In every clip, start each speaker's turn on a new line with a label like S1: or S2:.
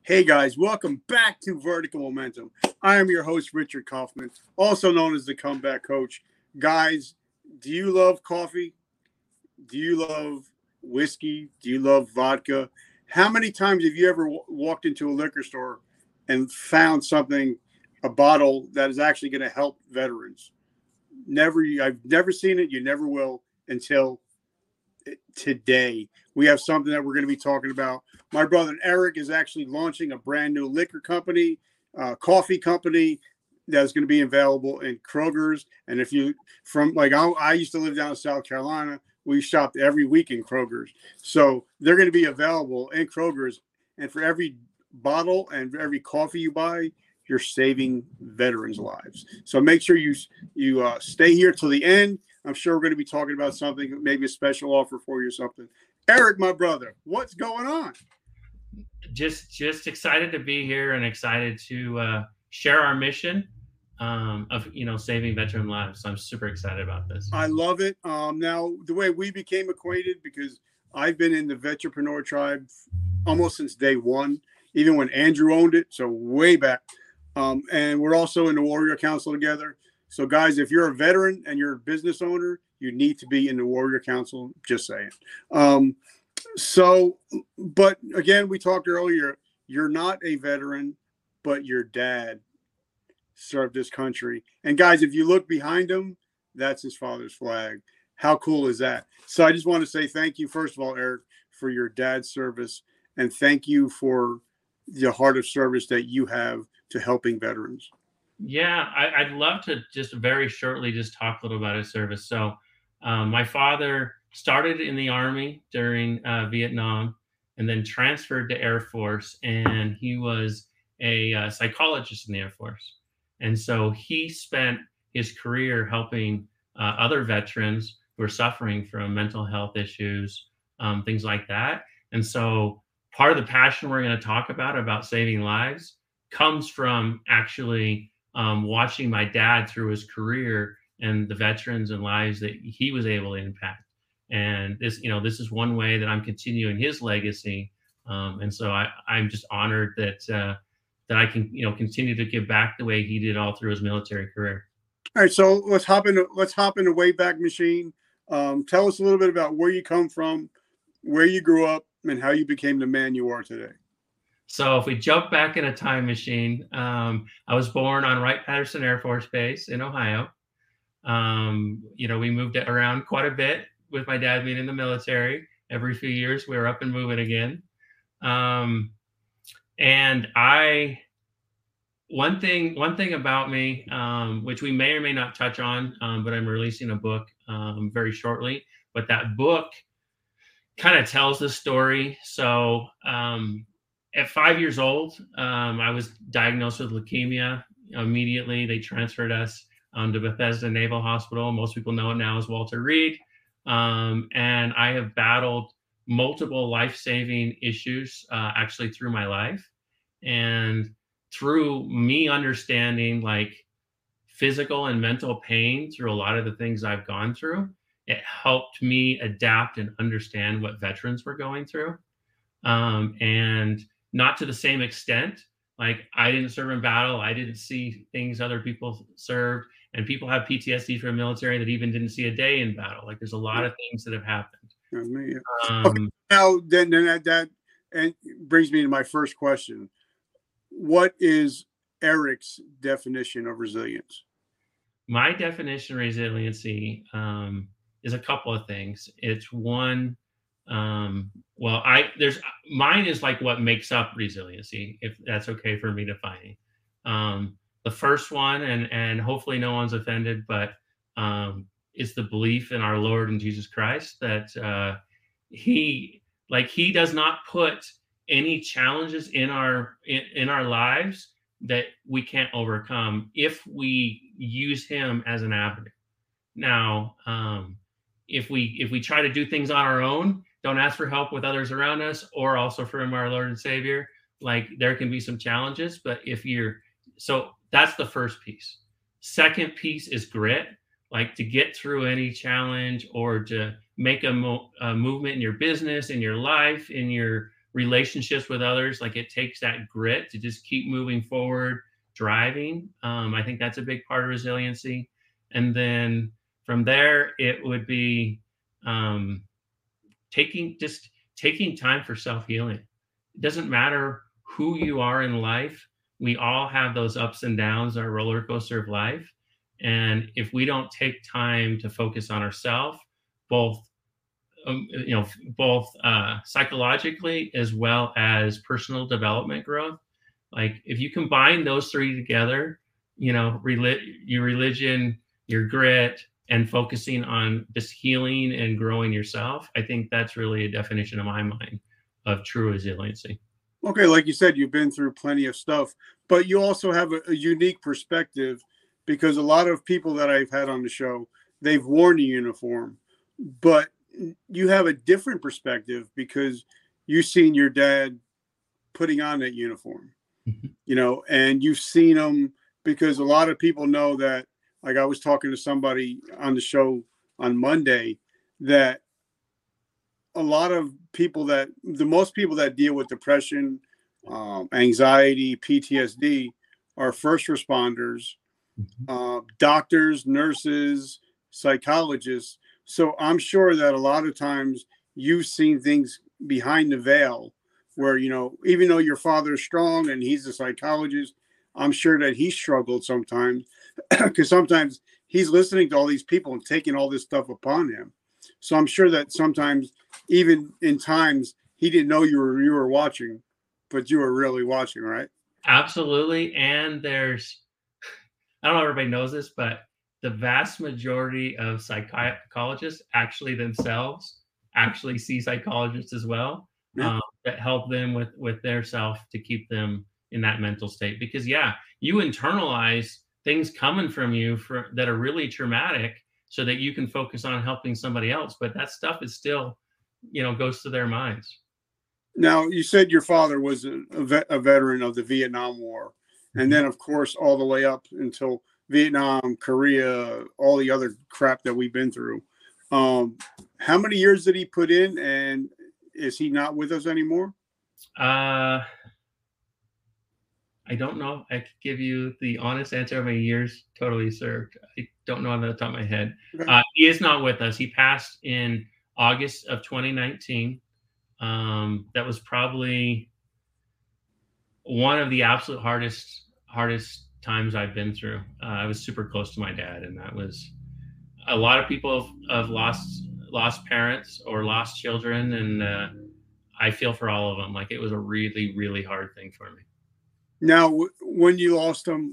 S1: Hey guys, welcome back to Vertical Momentum. I am your host, Richard Kaufman, also known as the Comeback Coach. Guys, do you love coffee? Do you love whiskey? Do you love vodka? How many times have you ever walked into a liquor store and found something, a bottle that is actually going to help veterans? Never. I've never seen it. You never will until today. We have something that we're going to be talking about. My brother Eric is actually launching a brand new liquor company, coffee company that's going to be available in Kroger's. And if you I used to live down in South Carolina, we shopped every week in Kroger's. So they're going to be available in Kroger's. And for every bottle and for every coffee you buy, you're saving veterans' lives. So make sure you stay here till the end. I'm sure we're going to be talking about something, maybe a special offer for you or something. Eric, my brother, what's going on?
S2: Just excited to be here and excited to share our mission of saving veteran lives. So I'm super excited about this.
S1: I love it. Now, the way we became acquainted, because I've been in the Vetrepreneur Tribe almost since day one, even when Andrew owned it, so way back. And we're also in the Warrior Council together. So, guys, if you're a veteran and you're a business owner, you need to be in the Warrior Council. Just saying. But again, we talked earlier, you're not a veteran, but your dad served this country. And guys, if you look behind him, that's his father's flag. How cool is that? So I just want to say thank you, first of all, Eric, for your dad's service. And thank you for the heart of service that you have to helping veterans.
S2: Yeah, I'd love to just very shortly just talk a little about his service. So my father started in the Army during Vietnam and then transferred to Air Force. And he was a psychologist in the Air Force. And so he spent his career helping other veterans who are suffering from mental health issues, things like that. And so part of the passion we're going to talk about saving lives comes from actually watching my dad through his career and the veterans and lives that he was able to impact. And this is one way that I'm continuing his legacy. And so I'm just honored that I can, continue to give back the way he did all through his military career.
S1: All right, so let's hop in the Wayback Machine. Tell us a little bit about where you come from, where you grew up, and how you became the man you are today.
S2: So if we jump back in a time machine, I was born on Wright-Patterson Air Force Base in Ohio. We moved around quite a bit with my dad being in the military. Every few years, we were up and moving again. And one thing about me, which we may or may not touch on, but I'm releasing a book very shortly. But that book kind of tells the story. So at 5 years old, I was diagnosed with leukemia. Immediately, they transferred us to Bethesda Naval Hospital. Most people know it now as Walter Reed. And I have battled multiple life-saving issues actually through my life. And through me understanding like physical and mental pain through a lot of the things I've gone through, it helped me adapt and understand what veterans were going through. And not to the same extent. Like I didn't serve in battle. I didn't see things other people served. And people have PTSD from the military that even didn't see a day in battle. Like there's a lot of things that have happened.
S1: Okay. Now, then that and brings me to my first question. What is Eric's definition of resilience?
S2: My definition of resiliency is a couple of things. It's one, mine is like what makes up resiliency, if that's okay for me defining. The first one, and hopefully no one's offended, but is the belief in our Lord and Jesus Christ that he does not put any challenges in our lives that we can't overcome if we use him as an avenue. Now, if we try to do things on our own, don't ask for help with others around us, or also from our Lord and Savior, like there can be some challenges. But so that's the first piece. Second piece is grit, like to get through any challenge or to make a movement in your business, in your life, in your relationships with others. Like it takes that grit to just keep moving forward, driving. I think that's a big part of resiliency. And then from there, it would be um, taking time for self-healing. It doesn't matter who you are in life. We all have those ups and downs, our roller coaster of life. And if we don't take time to focus on ourselves, both both psychologically as well as personal development growth, like if you combine those three together, your religion, your grit, and focusing on just healing and growing yourself, I think that's really a definition in my mind of true resiliency.
S1: Okay, like you said, you've been through plenty of stuff, but you also have a unique perspective, because a lot of people that I've had on the show, they've worn a uniform, but you have a different perspective because you've seen your dad putting on that uniform, and you've seen him, because a lot of people know that, like I was talking to somebody on the show on Monday, that a lot of people the most people that deal with depression, anxiety, PTSD are first responders, doctors, nurses, psychologists. So I'm sure that a lot of times you've seen things behind the veil where, even though your father's strong and he's a psychologist, I'm sure that he struggled sometimes because sometimes he's listening to all these people and taking all this stuff upon him. So I'm sure that sometimes, even in times, he didn't know you were watching, but you were really watching, right?
S2: Absolutely. And I don't know if everybody knows this, but the vast majority of psychologists actually themselves actually see psychologists as well, that help them with their self to keep them in that mental state. Because you internalize things coming from you that are really traumatic so that you can focus on helping somebody else. But that stuff is still, goes to their minds.
S1: Now, you said your father was a veteran of the Vietnam War, and then, of course, all the way up until Vietnam, Korea, all the other crap that we've been through. How many years did he put in, and is he not with us anymore?
S2: I don't know. I could give you the honest answer of my years totally served. I don't know on the top of my head. Okay. He is not with us. He passed in August of 2019. That was probably one of the absolute hardest times I've been through. I was super close to my dad, and that was a lot of people have lost parents or lost children, and I feel for all of them. Like it was a really, really hard thing for me.
S1: Now, when you lost him,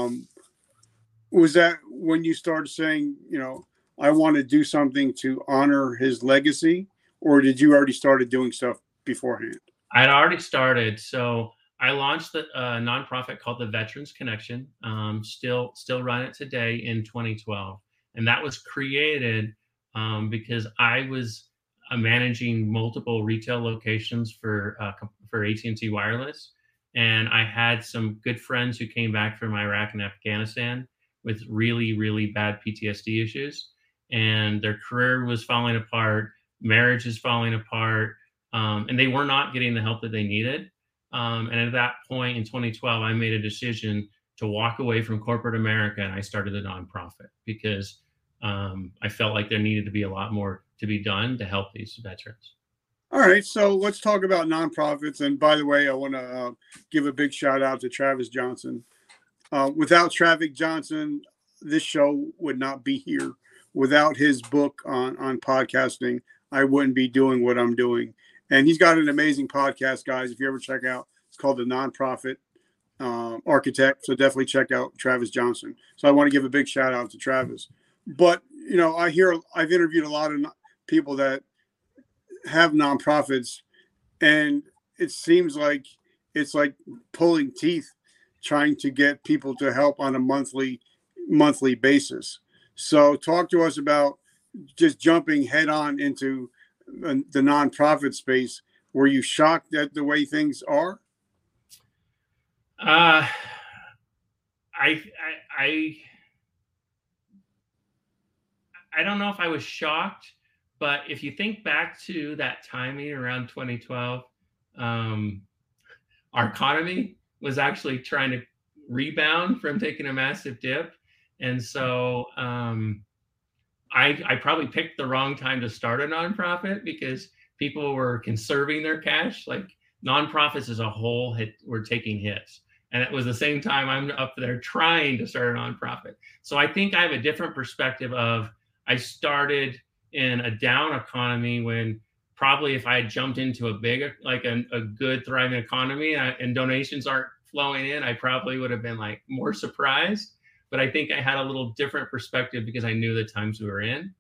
S1: was that when you started saying, I want to do something to honor his legacy, or did you already started doing stuff beforehand?
S2: I'd already started. So I launched a nonprofit called the Veterans Connection. Still run it today in 2012, and that was created because I was managing multiple retail locations for AT&T Wireless. And I had some good friends who came back from Iraq and Afghanistan with really, really bad PTSD issues. And their career was falling apart, marriage is falling apart, and they were not getting the help that they needed. And at that point in 2012, I made a decision to walk away from corporate America, and I started a nonprofit because I felt like there needed to be a lot more to be done to help these veterans.
S1: All right, so let's talk about nonprofits. And by the way, I want to give a big shout out to Travis Johnson. Without Travis Johnson, this show would not be here. Without his book on podcasting, I wouldn't be doing what I'm doing. And he's got an amazing podcast, guys. If you ever check out, it's called The Nonprofit Architect. So definitely check out Travis Johnson. So I want to give a big shout out to Travis. But, I've interviewed a lot of people that have nonprofits, and it seems like it's like pulling teeth trying to get people to help on a monthly basis. So talk to us about just jumping head on into the nonprofit space. Were you shocked at the way things are?
S2: I don't know if I was shocked. But if you think back to that timing around 2012, our economy was actually trying to rebound from taking a massive dip. And so I probably picked the wrong time to start a nonprofit because people were conserving their cash. Like nonprofits as a whole were taking hits. And it was the same time I'm up there trying to start a nonprofit. So I think I have a different perspective of I started in a down economy when probably if I had jumped into a big, like a good thriving economy and donations aren't flowing in, I probably would have been like more surprised. But I think I had a little different perspective because I knew the times we were in.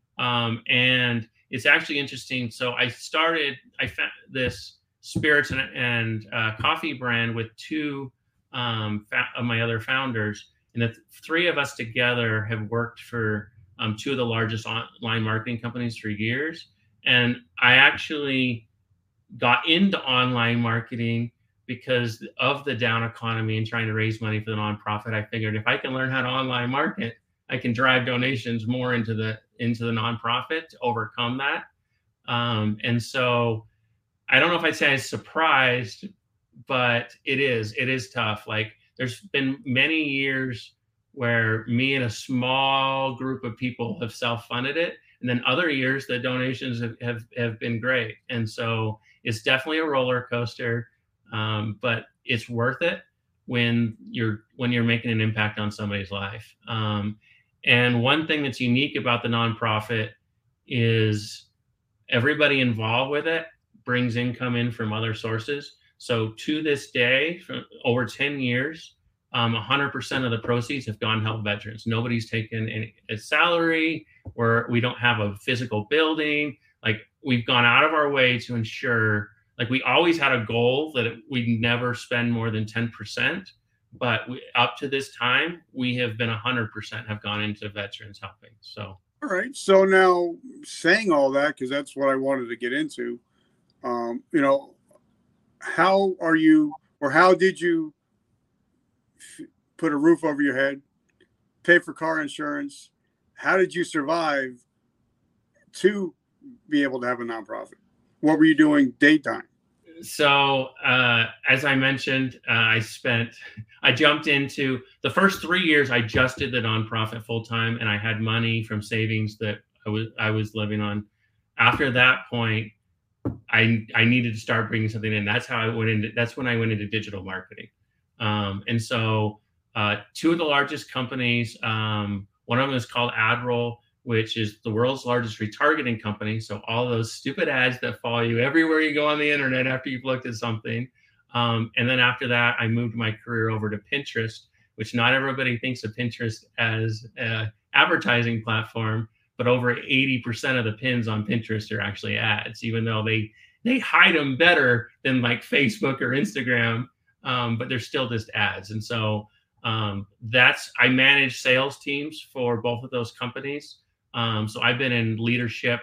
S2: And it's actually interesting. So I found this spirits and coffee brand with two of my other founders. And the three of us together have worked for two of the largest online marketing companies for years. And I actually got into online marketing because of the down economy and trying to raise money for the nonprofit. I figured if I can learn how to online market, I can drive donations more into the nonprofit to overcome that. And so I don't know if I'd say I was surprised, but it is tough. Like there's been many years where me and a small group of people have self-funded it. And then other years the donations have been great. And so it's definitely a roller coaster, but it's worth it when you're making an impact on somebody's life. And one thing that's unique about the nonprofit is everybody involved with it brings income in from other sources. So to this day, for over 10 years, 100% of the proceeds have gone to help veterans. Nobody's taken a salary, or we don't have a physical building. Like we've gone out of our way to ensure, like we always had a goal that we'd never spend more than 10%. But up to this time, we have been 100% have gone into veterans helping. So.
S1: All right. So now saying all that, because that's what I wanted to get into, how are you, or how did you put a roof over your head, pay for car insurance? How did you survive to be able to have a nonprofit? What were you doing daytime?
S2: So as I mentioned, I jumped into the first 3 years. I just did the nonprofit full time, and I had money from savings that I was living on. After that point, I needed to start bringing something in. That's when I went into digital marketing. And so two of the largest companies, one of them is called AdRoll, which is the world's largest retargeting company. So all those stupid ads that follow you everywhere you go on the internet after you've looked at something. And then after that, I moved my career over to Pinterest, which not everybody thinks of Pinterest as an advertising platform, but over 80% of the pins on Pinterest are actually ads, even though they hide them better than like Facebook or Instagram, but they're still just ads. And so I manage sales teams for both of those companies. So I've been in leadership,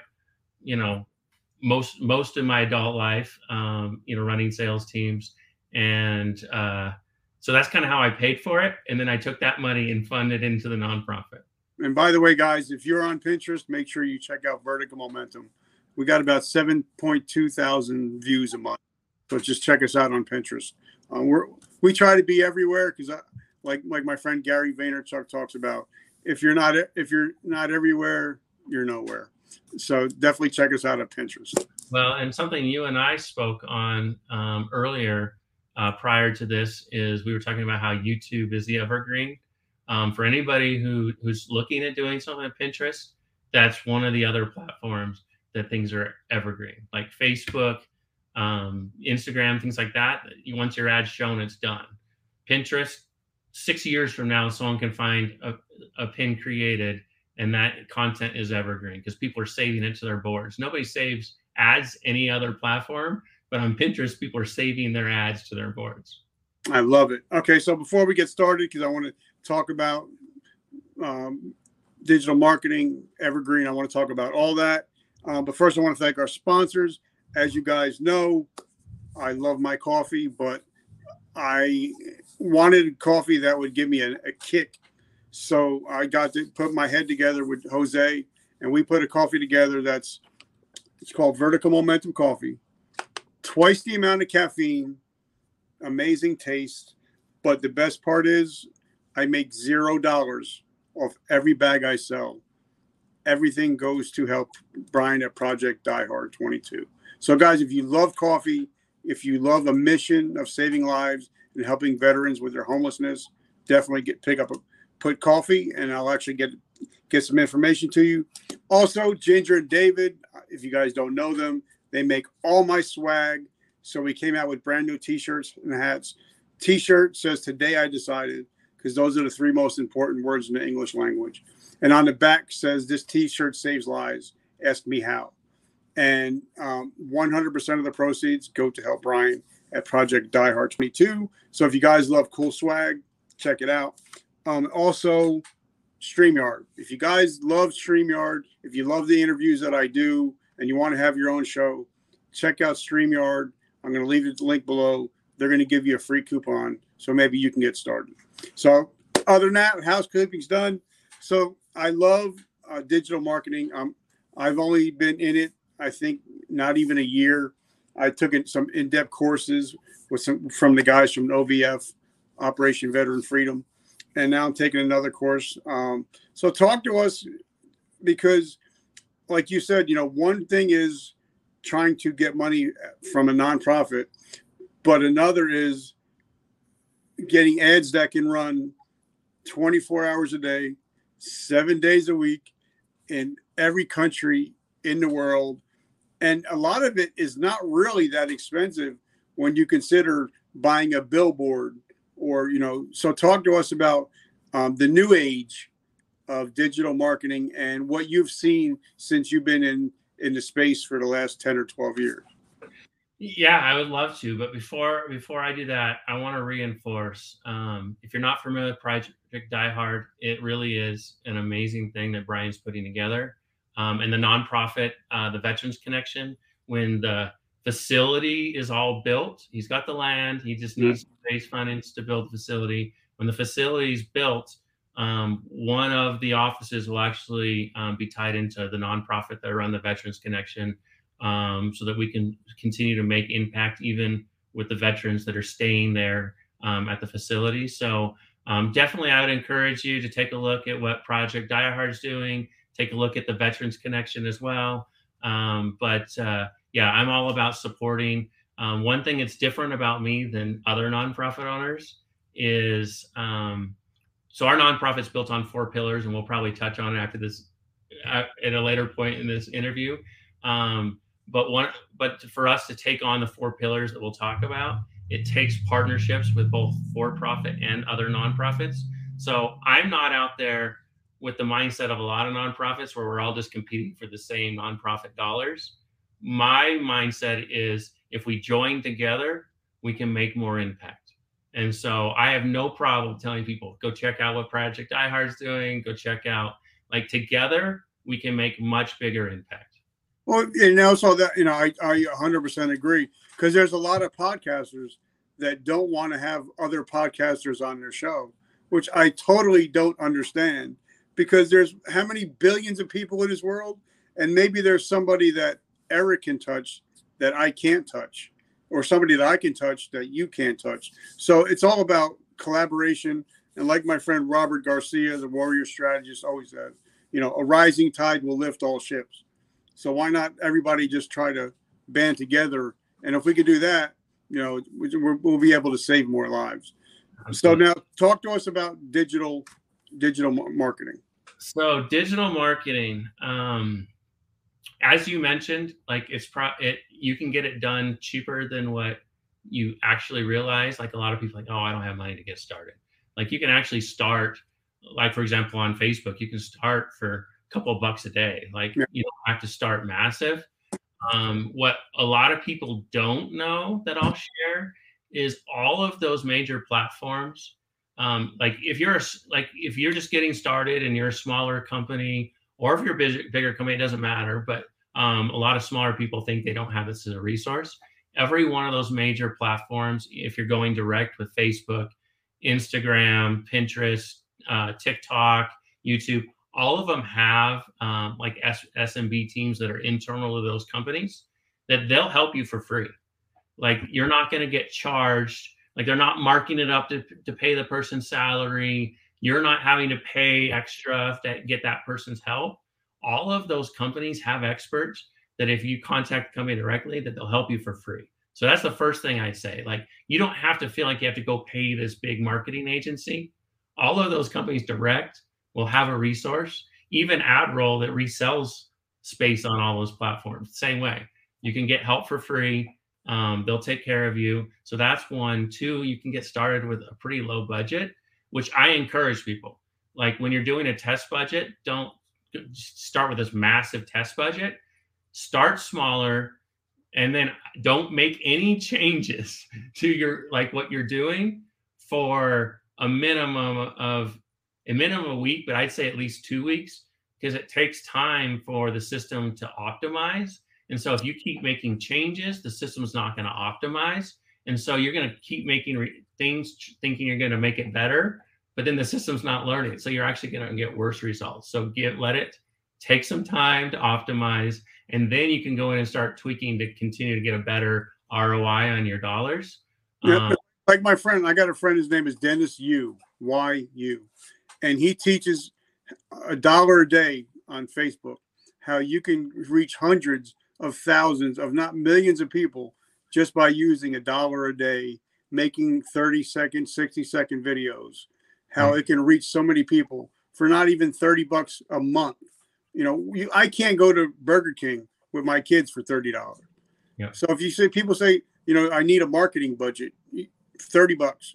S2: most of my adult life, running sales teams. And so that's kind of how I paid for it. And then I took that money and funded into the nonprofit.
S1: And by the way, guys, if you're on Pinterest, make sure you check out Vertical Momentum. We got about 7.2 thousand views a month. So just check us out on Pinterest. We try to be everywhere because like my friend Gary Vaynerchuk talks about, if you're not everywhere, you're nowhere. So definitely check us out at Pinterest.
S2: Well, and something you and I spoke on earlier prior to this is we were talking about how YouTube is the evergreen. For anybody who's looking at doing something on Pinterest, that's one of the other platforms that things are evergreen, like Facebook, Instagram, things like that. Once your ad's shown, it's done. Pinterest, 6 years from now, someone can find a pin created, and that content is evergreen because people are saving it to their boards. Nobody saves ads any other platform, but on Pinterest, people are saving their ads to their boards.
S1: I love it. Okay, so before we get started, because I want to talk about digital marketing, evergreen, I want to talk about all that. But first, I want to thank our sponsors. As you guys know, I love my coffee, but I wanted coffee that would give me a kick. So I got to put my head together with Jose, and we put a coffee together it's called Vertical Momentum Coffee. twice the amount of caffeine, amazing taste. But the best part is I make $0 off every bag I sell. Everything goes to help Brian at Project Die Hard 22. So, guys, if you love coffee, if you love a mission of saving lives and helping veterans with their homelessness, definitely put coffee, and I'll actually get some information to you. Also, Ginger and David, if you guys don't know them, they make all my swag. So we came out with brand new T-shirts and hats. T-shirt says, "Today I decided," because those are the 3 most important words in the English language. And on the back says, "This T-shirt saves lives. Ask me how." And 100% of the proceeds go to help Brian at Project Die Hard 22. So if you guys love cool swag, check it out. Also, StreamYard. If you guys love StreamYard, if you love the interviews that I do and you want to have your own show, check out StreamYard. I'm going to leave the link below. They're going to give you a free coupon, so maybe you can get started. So other than that, housekeeping's done. So I love digital marketing. I've only been in it, I think, not even a year. I took some in-depth courses from the guys from OVF, Operation Veteran Freedom, and now I'm taking another course. So talk to us, because like you said, one thing is trying to get money from a nonprofit, but another is getting ads that can run 24 hours a day, 7 days a week in every country in the world. And a lot of it is not really that expensive when you consider buying a billboard or, so talk to us about the new age of digital marketing and what you've seen since you've been in the space for the last 10 or 12 years.
S2: Yeah, I would love to. But before I do that, I want to reinforce, if you're not familiar with Project Die Hard, it really is an amazing thing that Brian's putting together. And the nonprofit, the Veterans Connection, when the facility is all built, he's got the land, he just needs to raise fundings to build the facility. When the facility is built, one of the offices will actually be tied into the nonprofit that run the Veterans Connection, so that we can continue to make impact even with the veterans that are staying there at the facility. So definitely I would encourage you to take a look at what Project Die Hard is doing. Take a look at the Veterans Connection as well. Yeah, I'm all about supporting. One thing that's different about me than other nonprofit owners is, so our nonprofit's built on 4 pillars, and we'll probably touch on it after this at a later point in this interview. But for us to take on the 4 pillars that we'll talk about, it takes partnerships with both for-profit and other nonprofits. So I'm not out there with the mindset of a lot of nonprofits where we're all just competing for the same nonprofit dollars. My mindset is, if we join together, we can make more impact. And so I have no problem telling people, go check out what Project Die Hard's doing, go check out, together, we can make much bigger impact.
S1: Well, and also that, I 100% agree, because there's a lot of podcasters that don't want to have other podcasters on their show, which I totally don't understand, because there's how many billions of people in this world, and maybe there's somebody that Eric can touch that I can't touch, or somebody that I can touch that you can't touch. So it's all about collaboration. And like my friend Robert Garcia, the warrior strategist, always says, a rising tide will lift all ships. So why not everybody just try to band together? And if we could do that, we'll be able to save more lives. So now talk to us about digital marketing.
S2: So digital marketing, as you mentioned, you can get it done cheaper than what you actually realize. A lot of people I don't have money to get started. You can actually start, for example, on Facebook, you can start for a couple of bucks a day. You don't have to start massive. What a lot of people don't know that I'll share is all of those major platforms. If you're just getting started and you're a smaller company, or if you're a bigger company, it doesn't matter. But a lot of smaller people think they don't have this as a resource. Every one of those major platforms, if you're going direct with Facebook, Instagram, Pinterest, TikTok, YouTube, all of them have SMB teams that are internal to those companies that they'll help you for free. Like, you're not going to get charged. Like, they're not marking it up to pay the person's salary. You're not having to pay extra to get that person's help. All of those companies have experts that if you contact the company directly, that they'll help you for free. So that's the first thing I'd say. Like, you don't have to feel like you have to go pay this big marketing agency. All of those companies direct will have a resource. Even AdRoll that resells space on all those platforms, same way. You can get help for free. They'll take care of you. So that's one. Two, you can get started with a pretty low budget, which I encourage people. Like, when you're doing a test budget, don't start with this massive test budget. Start smaller, and then don't make any changes to your, like, what you're doing for a minimum of a week, but I'd say at least 2 weeks, because it takes time for the system to optimize. And so if you keep making changes, the system's not going to optimize. And so you're going to keep making things thinking you're going to make it better, but then the system's not learning. So you're actually going to get worse results. So let it take some time to optimize, and then you can go in and start tweaking to continue to get a better ROI on your dollars.
S1: Yeah, like my friend, I got a friend, his name is Dennis Yu, Y-U, and he teaches $1 a day on Facebook, how you can reach hundreds of thousands of, not millions of people, just by using $1 a day, making 30-second, 60-second videos, how it can reach so many people for not even $30 a month. You know, I can't go to Burger King with my kids for $30.
S2: Yep.
S1: So if you say, people say, you know, I need a marketing budget, $30.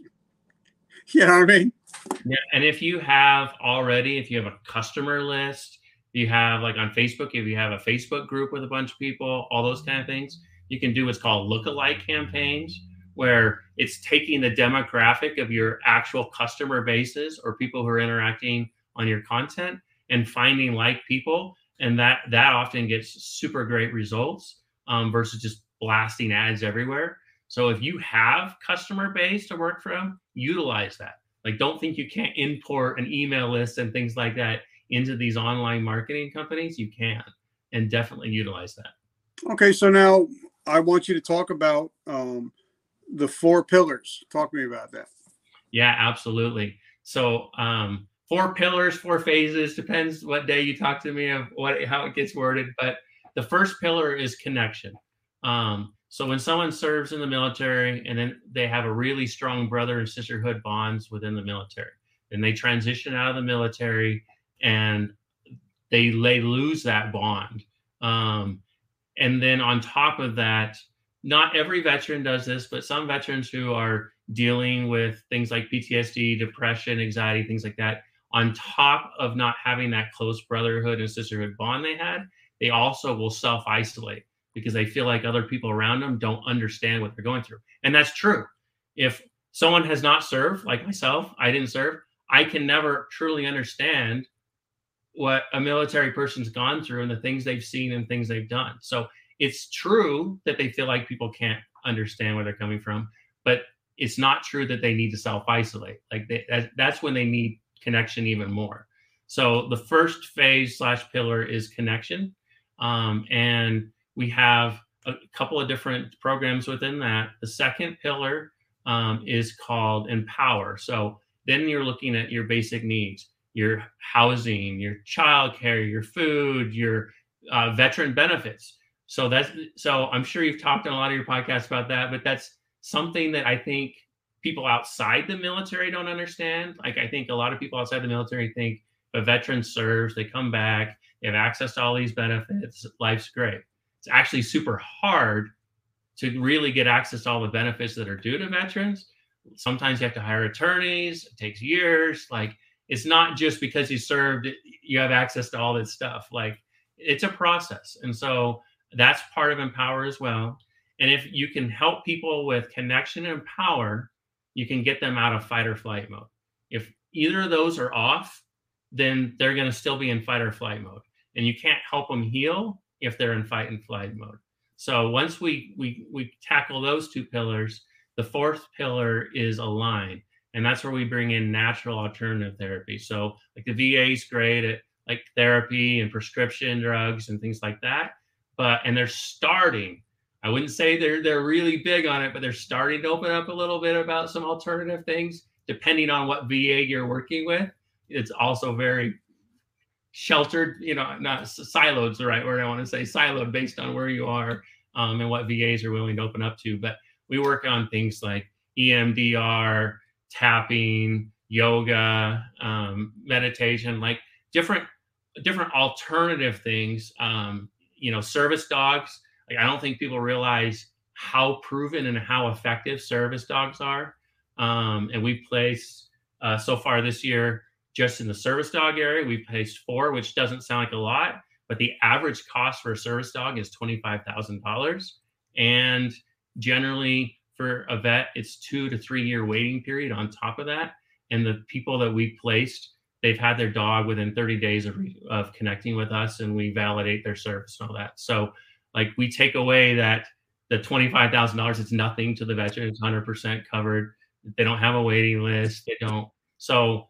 S1: You know what I mean?
S2: Yeah. And if you have a customer list, you have, like, on Facebook, if you have a Facebook group with a bunch of people, all those kind of things, you can do what's called lookalike campaigns, where it's taking the demographic of your actual customer bases or people who are interacting on your content and finding like people. And that often gets super great results versus just blasting ads everywhere. So if you have customer base to work from, utilize that. Like, don't think you can't import an email list and things like that into these online marketing companies. You can, and definitely utilize that.
S1: Okay, so now I want you to talk about the 4 pillars. Talk to me about that.
S2: Yeah, absolutely. So 4 pillars, 4 phases, depends what day you talk to me of how it gets worded. But the first pillar is connection. So when someone serves in the military and then they have a really strong brother and sisterhood bonds within the military, and they transition out of the military and they lose that bond. And then on top of that, not every veteran does this, but some veterans who are dealing with things like PTSD, depression, anxiety, things like that, on top of not having that close brotherhood and sisterhood bond they also will self-isolate because they feel like other people around them don't understand what they're going through. And that's true. If someone has not served, like myself, I didn't serve, I can never truly understand what a military person's gone through and the things they've seen and things they've done. So it's true that they feel like people can't understand where they're coming from, but it's not true that they need to self-isolate. Like, that's when they need connection even more. So the first phase / pillar is connection. And we have a couple of different programs within that. The second pillar is called empower. So then you're looking at your basic needs, your housing, your childcare, your food, your veteran benefits. So I'm sure you've talked on a lot of your podcasts about that, but that's something that I think people outside the military don't understand. Like, I think a lot of people outside the military think if a veteran serves, they come back, they have access to all these benefits, life's great. It's actually super hard to really get access to all the benefits that are due to veterans. Sometimes you have to hire attorneys. It takes years. Like, it's not just because you served, you have access to all this stuff. Like, it's a process. And so that's part of Empower as well. And if you can help people with connection and power, you can get them out of fight or flight mode. If either of those are off, then they're going to still be in fight or flight mode. And you can't help them heal if they're in fight and flight mode. So once we tackle those 2 pillars, the fourth pillar is align. And that's where we bring in natural alternative therapy. So like the VA is great at like therapy and prescription drugs and things like that. And they're starting. I wouldn't say they're really big on it, but they're starting to open up a little bit about some alternative things, depending on what VA you're working with. It's also very sheltered, not siloed is the right word I want to say, siloed based on where you are and what VAs are willing to open up to. But we work on things like EMDR, tapping, yoga, meditation, like different alternative things. Service dogs. Like, I don't think people realize how proven and how effective service dogs are. And we've placed so far this year, just in the service dog area, we've placed 4, which doesn't sound like a lot, but the average cost for a service dog is $25,000. And generally for a vet, it's 2 to 3 year waiting period on top of that. And the people that we placed, they've had their dog within 30 days of connecting with us, and we validate their service and all that. So like, we take away that the $25,000, it's nothing to the veteran. It's 100% covered. They don't have a waiting list. They don't. So,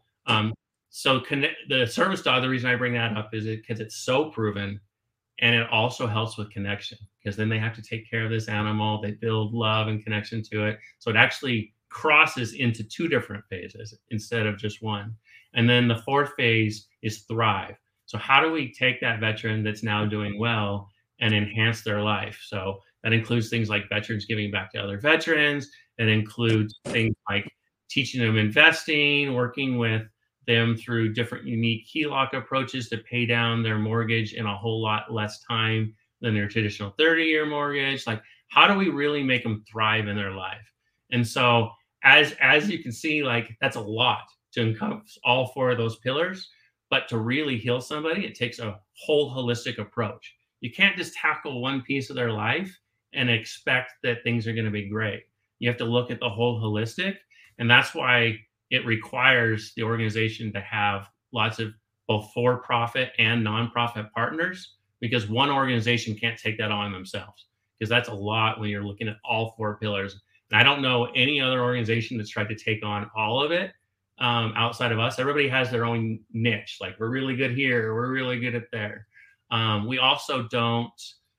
S2: the service dog, the reason I bring that up is because it's so proven, and it also helps with connection, because then they have to take care of this animal. They build love and connection to it. So it actually crosses into 2 different phases instead of just one. And then the 4th phase is thrive. So how do we take that veteran that's now doing well and enhance their life? So that includes things like veterans giving back to other veterans. It includes things like teaching them investing, working with them through different unique HELOC approaches to pay down their mortgage in a whole lot less time than their traditional 30-year mortgage. Like, how do we really make them thrive in their life? And so as you can see, like, that's a lot to encompass all 4 of those pillars. But to really heal somebody, it takes a whole holistic approach. You can't just tackle one piece of their life and expect that things are going to be great. You have to look at the whole holistic. And that's why it requires the organization to have lots of both for-profit and nonprofit partners, because one organization can't take that on themselves, because that's a lot when you're looking at all 4 pillars. And I don't know any other organization that's tried to take on all of it outside of us. Everybody has their own niche. Like, we're really good here, we're really good at there. We also don't,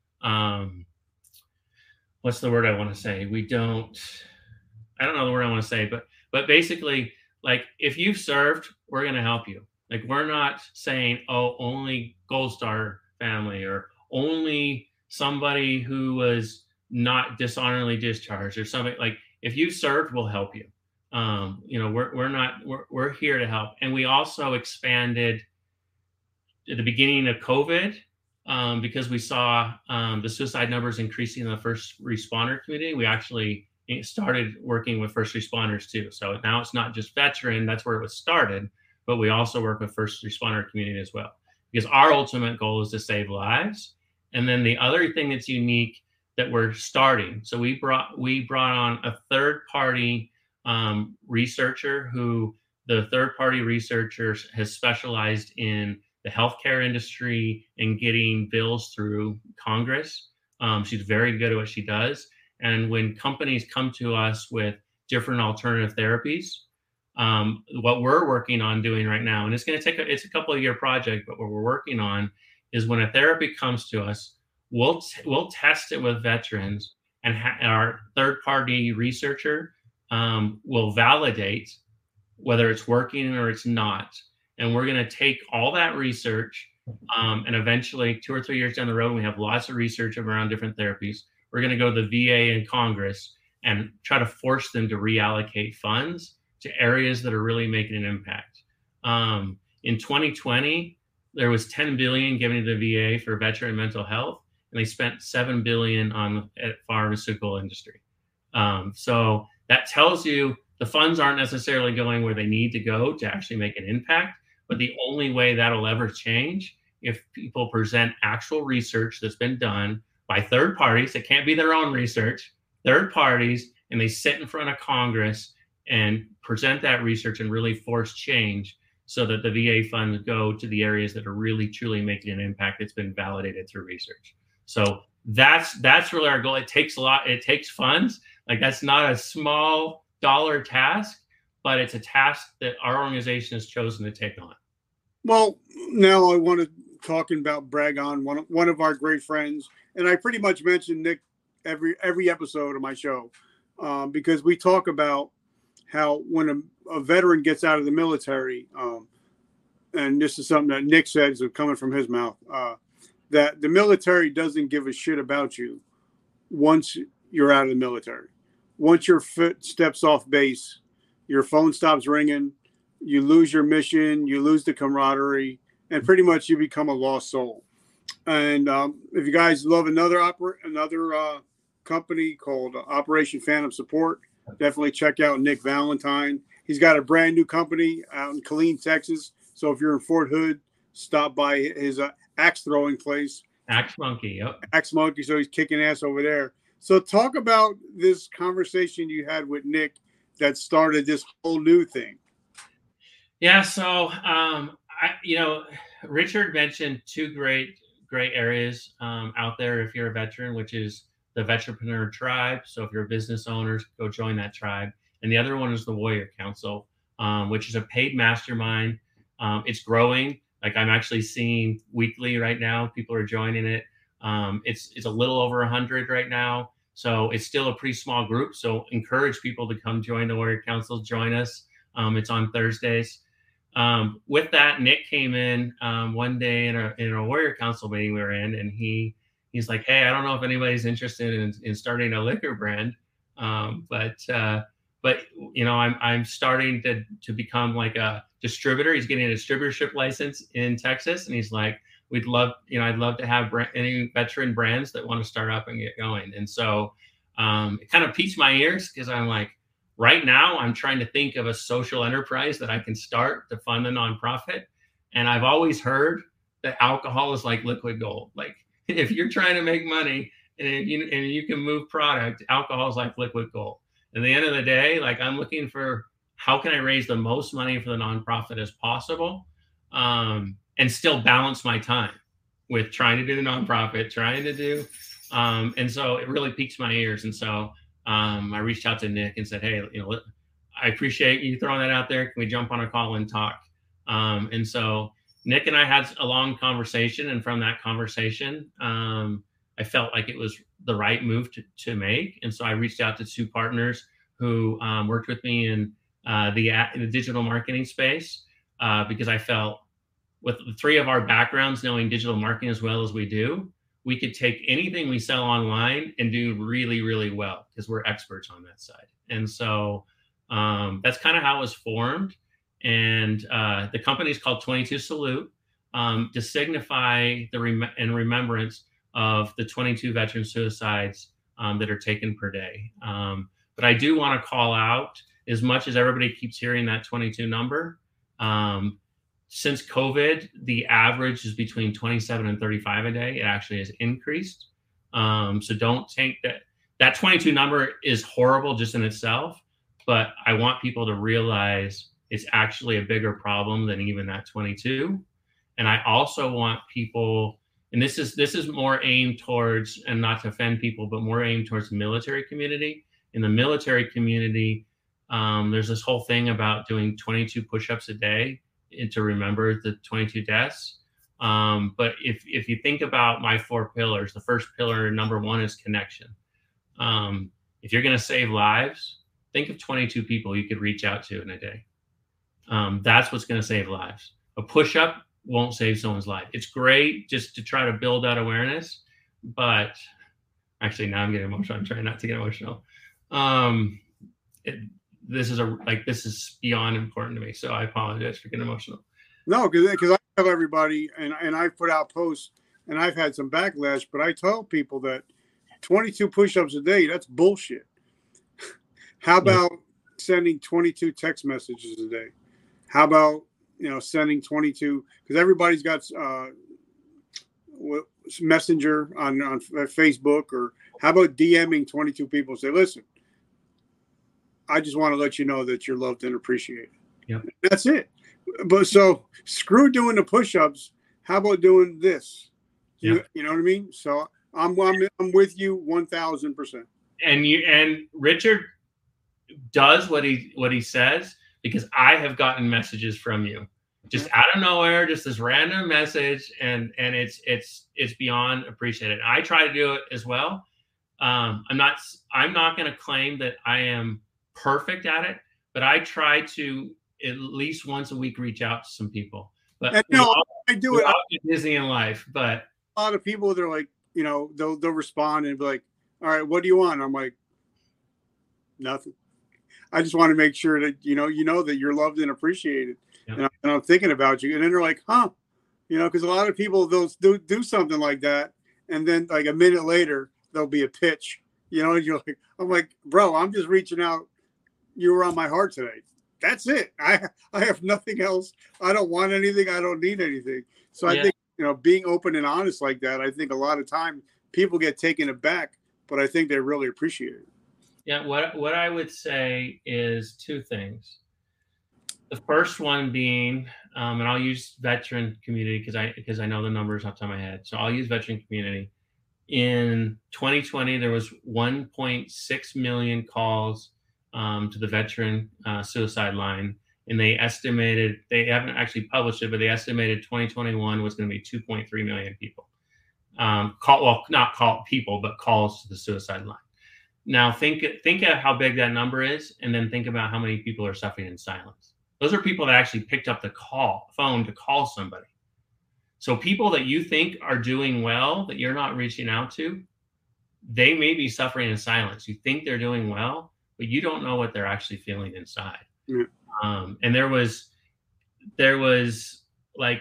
S2: what's the word I want to say? I don't know the word I want to say, but basically, like, if you've served, we're going to help you. Like, we're not saying, oh, only Gold Star family, or only somebody who was not dishonorably discharged or something. Like, if you served, we'll help you. We're here to help. And we also expanded at the beginning of COVID because we saw the suicide numbers increasing in the first responder community. We actually started working with first responders too. So now it's not just veteran, that's where it was started, but we also work with first responder community as well, because our ultimate goal is to save lives. And then the other thing that's unique that we're starting, so we brought on a third-party researcher, who the third-party researcher has specialized in the healthcare industry and getting bills through Congress. She's very good at what she does. And when companies come to us with different alternative therapies, what we're working on doing right now, and it's a couple of year project, but what we're working on is when a therapy comes to us, we'll test it with veterans, and our third party researcher will validate whether it's working or it's not. And we're going to take all that research and eventually 2 or 3 years down the road, we have lots of research around different therapies. We're going to go to the VA and Congress and try to force them to reallocate funds to areas that are really making an impact. In 2020, there was $10 billion given to the VA for veteran mental health, and they spent $7 billion on pharmaceutical industry. So that tells you the funds aren't necessarily going where they need to go to actually make an impact. But the only way that'll ever change if people present actual research that's been done by third parties. It can't be their own research, third parties, and they sit in front of Congress and present that research and really force change so that the VA funds go to the areas that are really truly making an impact that's been validated through research. So that's really our goal. It takes a lot. It takes funds. Like, that's not a small dollar task, but it's a task that our organization has chosen to take on.
S1: Well, now I want to talk about brag on one of our great friends, and I pretty much mentioned Nick every episode of my show, because we talk about how when a veteran gets out of the military, and this is something that Nick said, so coming from his mouth, that the military doesn't give a shit about you once you're out of the military. Once your foot steps off base, your phone stops ringing, you lose your mission, you lose the camaraderie, and pretty much you become a lost soul. And if you guys love another company called Operation Phantom Support, definitely check out Nick Valentine. He's got a brand new company out in Killeen, Texas. So if you're in Fort Hood, stop by his axe throwing place.
S2: Axe Monkey, yep.
S1: Axe Monkey, so he's kicking ass over there. So talk about this conversation you had with Nick that started this whole new thing.
S2: Yeah, so Richard mentioned two great areas out there if you're a veteran, which is the Veteranpreneur Tribe. So if you're a business owner, go join that tribe. And the other one is the Warrior Council, which is a paid mastermind. It's growing. Like I'm actually seeing weekly right now, people are joining it. It's a little over 100 right now. So it's still a pretty small group. So encourage people to come join the Warrior Council, join us. It's on Thursdays. With that, Nick came in one day in a Warrior Council meeting we were in, and he's like, "Hey, I don't know if anybody's interested in starting a liquor brand, but I'm starting to become like a distributor." He's getting a distributorship license in Texas, and he's like, "I'd love to have any veteran brands that want to start up and get going." And so it kind of piqued my ears because I'm like, right now, I'm trying to think of a social enterprise that I can start to fund a nonprofit. And I've always heard that alcohol is like liquid gold. Like if you're trying to make money and you can move product, alcohol is like liquid gold. At the end of the day, like I'm looking for how can I raise the most money for the nonprofit as possible, and still balance my time with trying to do the nonprofit, and so it really piques my ears. And so I reached out to Nick and said, "Hey, I appreciate you throwing that out there. Can we jump on a call and talk?" And so Nick and I had a long conversation, and from that conversation, I felt like it was the right move to make. And so I reached out to two partners who worked with me in the digital marketing space, because I felt with the three of our backgrounds, knowing digital marketing as well as we do, we could take anything we sell online and do really, really well because we're experts on that side. And so that's kind of how it was formed. And the company is called 22 Salute, to signify in remembrance of the 22 veteran suicides that are taken per day. But I do want to call out, as much as everybody keeps hearing that 22 number, since COVID, the average is between 27 and 35 a day. It actually has increased. So don't think that 22 number is horrible just in itself, but I want people to realize it's actually a bigger problem than even that 22. And I also want people, and this is more aimed towards, and not to offend people, but more aimed towards the military community. In the military community, there's this whole thing about doing 22 push-ups a day and to remember the 22 deaths. But if you think about my 4 pillars, the first pillar, number 1, is connection. If you're going to save lives, think of 22 people you could reach out to in a day. That's what's going to save lives. A push-up won't save someone's life. It's great just to try to build that awareness, but actually now I'm getting emotional. I'm trying not to get emotional. This is beyond important to me, so I apologize for getting emotional.
S1: No, because I tell everybody, and I've put out posts, and I've had some backlash, but I tell people that 22 push-ups a day, that's bullshit. How about sending 22 text messages a day? How about sending 22, because everybody's got Messenger on Facebook, or how about DMing 22 people and say, "Listen, I just want to let you know that you're loved and appreciated."
S2: Yeah,
S1: that's it. But so screw doing the push-ups. How about doing this?
S2: Yeah.
S1: You know what I mean? So I'm with you 1,000%.
S2: And Richard does what he says, because I have gotten messages from you just out of nowhere, just this random message, and it's beyond appreciated. I try to do it as well, I'm not going to claim that I am perfect at it, but I try to at least once a week reach out to some people. But
S1: And I do
S2: we
S1: it.
S2: all get busy in life, but
S1: A lot of people, they're like, they'll respond and be like, all right, what do you want? I'm like, nothing. I just want to make sure that that you're loved and appreciated,
S2: yeah.
S1: and I'm thinking about you. And then they're like, huh, because a lot of people they'll do something like that, and then like a minute later there'll be a pitch, and you're like, I'm like, bro, I'm just reaching out. You were on my heart today. That's it. I have nothing else. I don't want anything. I don't need anything. So I think being open and honest like that, I think a lot of time people get taken aback, but I think they really appreciate it.
S2: Yeah, what I would say is two things. The first one being, and I'll use veteran community because I know the numbers off the top of my head. So I'll use veteran community. In 2020, there was 1.6 million calls to the veteran suicide line, and they haven't actually published it, but they estimated 2021 was going to be 2.3 million people. Not call people, but calls to the suicide line. Now think of how big that number is, and then think about how many people are suffering in silence. Those are people that actually picked up the phone to call somebody. So people that you think are doing well, that you're not reaching out to, they may be suffering in silence. You think they're doing well, but you don't know what they're actually feeling inside.
S1: Yeah.
S2: And there was like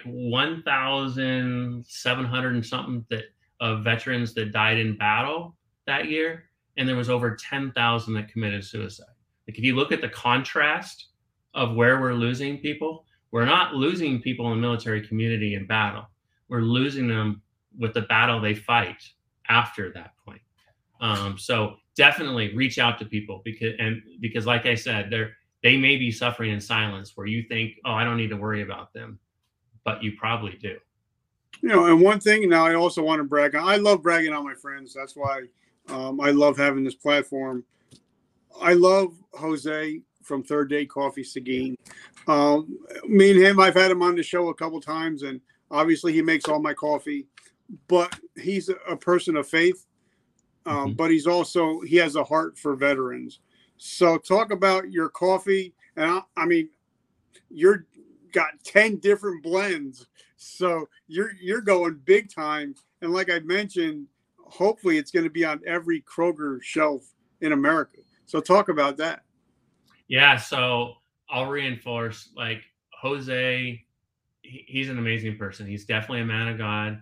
S2: 1,700 and something of veterans that died in battle that year. And there was over 10,000 that committed suicide. Like if you look at the contrast of where we're losing people, we're not losing people in the military community in battle. We're losing them with the battle they fight after that point. So definitely reach out to people because like I said, they may be suffering in silence where you think, oh, I don't need to worry about them, but you probably do.
S1: And one thing now I also want to brag on. I love bragging on my friends. That's why I love having this platform. I love Jose from Third Day Coffee Seguin. Me and him, I've had him on the show a couple times, and obviously he makes all my coffee. But he's a person of faith, but he has a heart for veterans. So talk about your coffee, and I mean, you're got 10 different blends, so you're going big time. And like I mentioned, hopefully it's going to be on every Kroger shelf in America. So talk about that.
S2: Yeah, so I'll reinforce, like, Jose, he's an amazing person. He's definitely a man of God.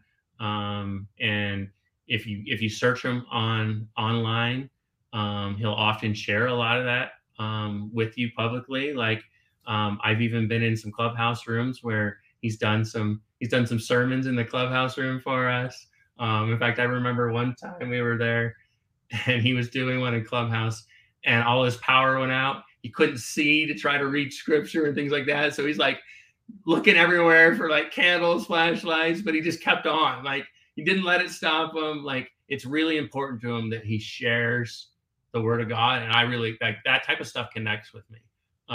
S2: And if you search him online, he'll often share a lot of that with you publicly. Like I've even been in some clubhouse rooms where he's done some sermons in the clubhouse room for us. In fact, I remember one time we were there and he was doing one in Clubhouse and all his power went out. He couldn't see to try to read scripture and things like that. So he's like looking everywhere for like candles, flashlights, but he just kept on. Like he didn't let it stop him. Like it's really important to him that he shares the word of God. And I really like that type of stuff connects with me.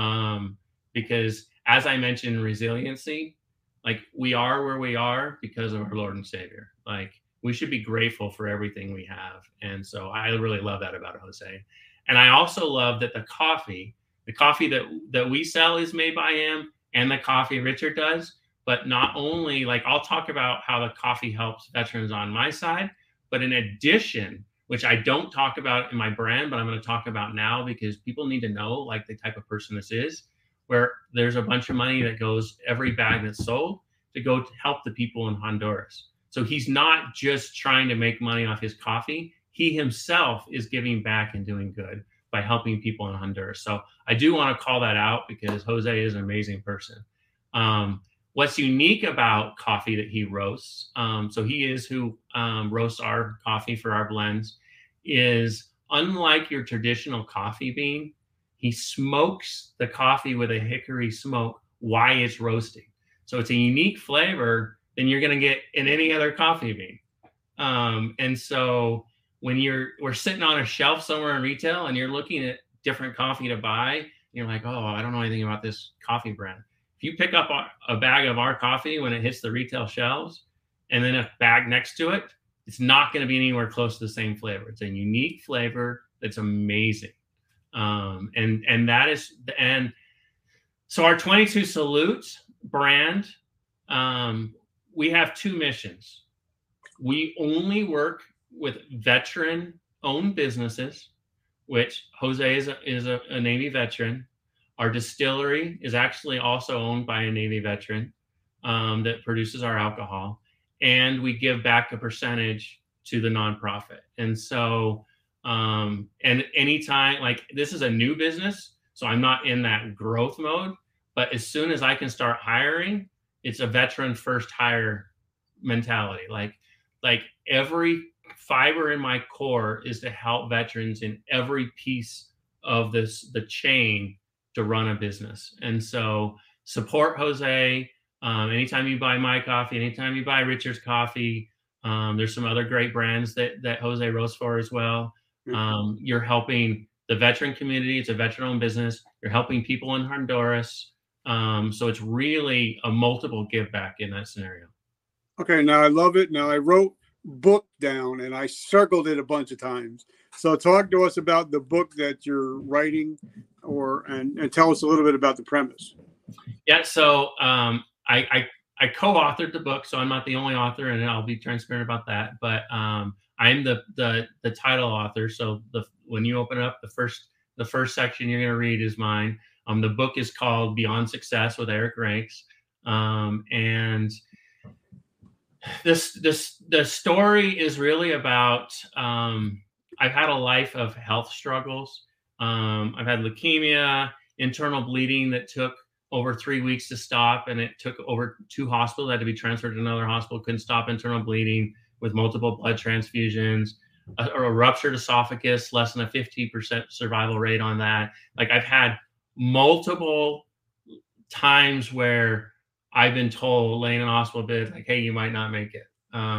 S2: Because as I mentioned, resiliency, like we are where we are because of our Lord and Savior. Like we should be grateful for everything we have. And so I really love that about Jose. And I also love that the coffee that we sell is made by him and the coffee Richard does. But not only, like, I'll talk about how the coffee helps veterans on my side, but in addition, which I don't talk about in my brand, but I'm going to talk about now because people need to know like the type of person this is, where there's a bunch of money that goes every bag that's sold to go to help the people in Honduras. So he's not just trying to make money off his coffee. He himself is giving back and doing good by helping people in Honduras. So I do want to call that out because Jose is an amazing person. What's unique about coffee that he roasts, so he is who roasts our coffee for our blends, is unlike your traditional coffee bean, he smokes the coffee with a hickory smoke while it's roasting. So it's a unique flavor than you're going to get in any other coffee bean. And so when we're sitting on a shelf somewhere in retail and you're looking at different coffee to buy, and you're like, oh, I don't know anything about this coffee brand. If you pick up a bag of our coffee when it hits the retail shelves and then a bag next to it, it's not going to be anywhere close to the same flavor. It's a unique flavor that's amazing. And that is, and so our 22 Salute brand, we have two missions. We only work with veteran-owned businesses, which Jose is a Navy veteran. Our distillery is actually also owned by a Navy veteran that produces our alcohol. And we give back a percentage to the nonprofit. And so, and anytime, like, this is a new business, so I'm not in that growth mode, but as soon as I can start hiring, it's a veteran first hire mentality. Like every fiber in my core is to help veterans in every piece of the chain to run a business. And so support Jose. Anytime you buy my coffee, anytime you buy Richard's coffee, there's some other great brands that Jose roasts for as well. You're helping the veteran community. It's a veteran-owned business. You're helping people in Honduras. So it's really a multiple give back in that scenario. Okay, now I love it. Now I wrote book down and I circled it a bunch of times. So talk to us about the book that you're writing, and tell us a little bit about the premise. Yeah, so I co-authored the book, so I'm not the only author, and I'll be transparent about that. But I'm the title author. So when you open up the first section you're going to read is mine. The book is called Beyond Success with Eric Ranks, and the story is really about. I've had a life of health struggles. I've had leukemia, internal bleeding that took over 3 weeks to stop, and it took over 2 hospitals. I had to be transferred to another hospital. Couldn't stop internal bleeding with multiple blood transfusions. A ruptured esophagus, less than a 50% survival rate on that. Like, I've had multiple times where I've been told, laying in a hospital bed, like, hey, you might not make it.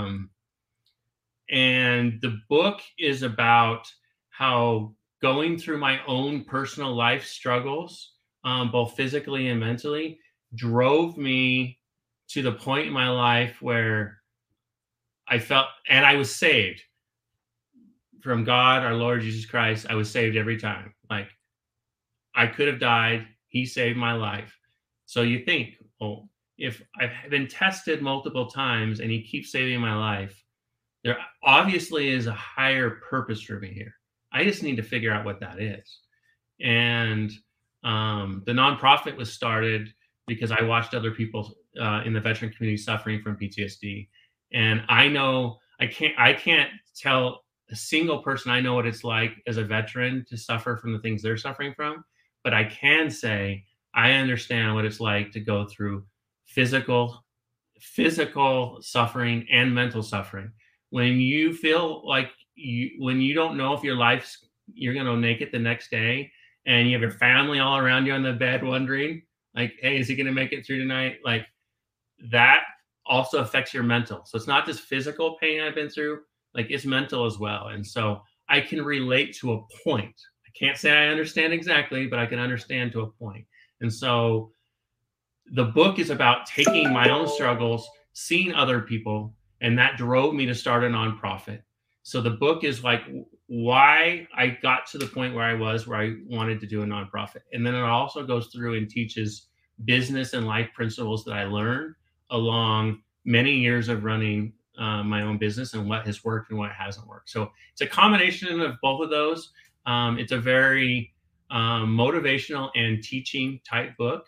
S2: And the book is about how going through my own personal life struggles, both physically and mentally, drove me to the point in my life where I felt, and I was saved from God, our Lord Jesus Christ. I was saved every time. Like, I could have died. He saved my life. So you think, well, if I've been tested multiple times and he keeps saving my life, there obviously is a higher purpose for me here. I just need to figure out what that is. And the nonprofit was started because I watched other people in the veteran community suffering from PTSD. And I know I can't tell a single person I know what it's like as a veteran to suffer from the things they're suffering from. But I can say I understand what it's like to go through physical suffering and mental suffering. When you feel like when you don't know if you're going to make it the next day, and you have your family all around you on the bed wondering, like, hey, is he going to make it through tonight? Like, that also affects your mental. So it's not just physical pain I've been through, like, it's mental as well. And so I can relate to a point. I can't say I understand exactly, but I can understand to a point. And so the book is about taking my own struggles, seeing other people, and that drove me to start a nonprofit. So the book is like why I got to the point where I wanted to do a nonprofit. And then it also goes through and teaches business and life principles that I learned along many years of running my own business, and what has worked and what hasn't worked. So it's a combination of both of those. It's a very motivational and teaching type book.